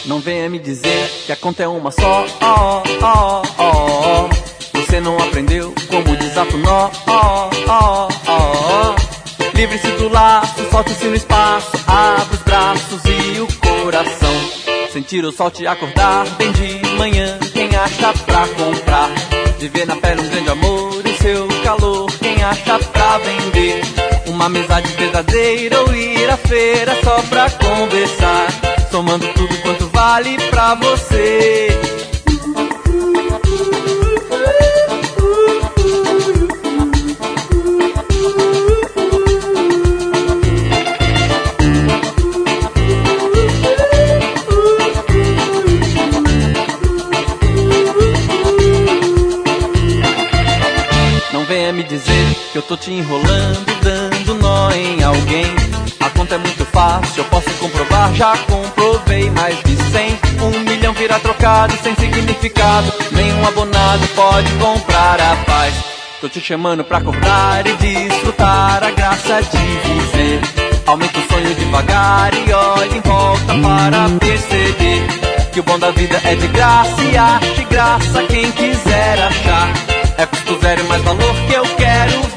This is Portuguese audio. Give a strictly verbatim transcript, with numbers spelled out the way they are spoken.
Não venha me dizer que a conta é uma só, ó, ó, ó. Você não aprendeu como desata o nó, ó, ó, ó. Livre-se do laço, solte-se no espaço, abre os braços e o coração. Sentir o sol te acordar bem de manhã, quem acha pra comprar? Viver na pele um grande amor e seu calor, quem acha pra vender? Uma amizade verdadeira ou ir à feira só pra conversar, somando tudo quanto vale pra você. Não venha me dizer que eu tô te enrolando, dando nó em alguém. A conta é muito fácil, eu posso comprovar, já comprovei. Mais de cem, um milhão vira trocado sem significado. Nenhum abonado pode comprar a paz. Tô te chamando pra acordar e desfrutar a graça de viver. Aumenta o sonho devagar e olha em volta para perceber que o bom da vida é de graça e ache graça quem quiser achar. É custo zero mais valor que eu quero ver.